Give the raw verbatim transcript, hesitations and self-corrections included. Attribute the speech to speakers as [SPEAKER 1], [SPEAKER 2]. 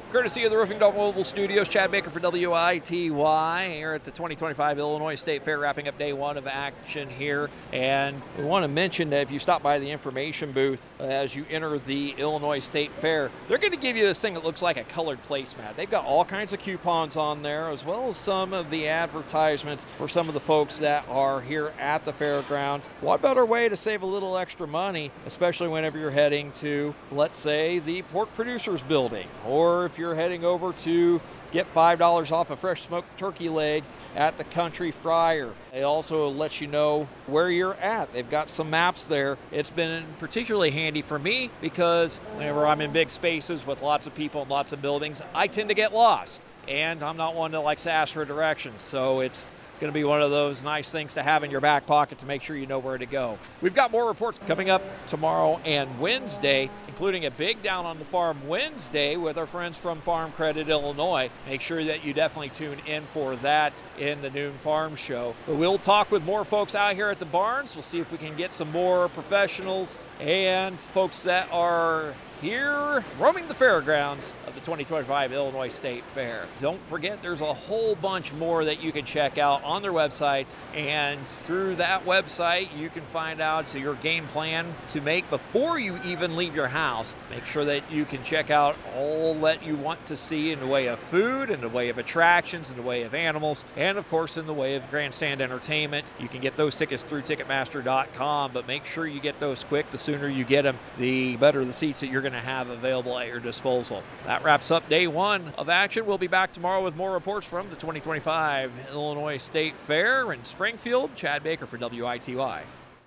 [SPEAKER 1] Courtesy of the Roofing Dog Mobile Studios, Chad Baker for W I T Y here at the twenty twenty-five Illinois State Fair, wrapping up day one of action here. And we want to mention that if you stop by the information booth as you enter the Illinois State Fair, they're going to give you this thing that looks like a colored placemat. They've got all kinds of coupons on there, as well as some of the advertisements for some of the folks that are here at the fairgrounds. What better way to save a little extra money, especially whenever you're heading to, let's say, the Pork Producers Building, or if you're heading over to get five dollars off a fresh smoked turkey leg at the Country Fryer. They also let you know where you're at. They've got some maps there. It's been particularly handy for me because whenever I'm in big spaces with lots of people and lots of buildings, I tend to get lost. And I'm not one that likes to ask for directions, so it's going to be one of those nice things to have in your back pocket to make sure you know where to go. We've got more reports coming up tomorrow and Wednesday, including a big Down on the Farm Wednesday with our friends from Farm Credit Illinois. Make sure that you definitely tune in for that in the noon farm show. But we'll talk with more folks out here at the barns. We'll see if we can get some more professionals and folks that are here roaming the fairgrounds of the twenty twenty-five Illinois State Fair. Don't forget, there's a whole bunch more that you can check out on their website, and through that website you can find out your game plan to make before you even leave your house. Make sure that you can check out all that you want to see in the way of food, in the way of attractions, in the way of animals, and of course in the way of grandstand entertainment. You can get those tickets through Ticketmaster dot com, but make sure you get those quick. The sooner you get them, the better the seats that you're going to have available at your disposal. That wraps up day one of action. We'll be back tomorrow with more reports from the twenty twenty-five Illinois State Fair in Springfield. Chad Baker for W I T Y.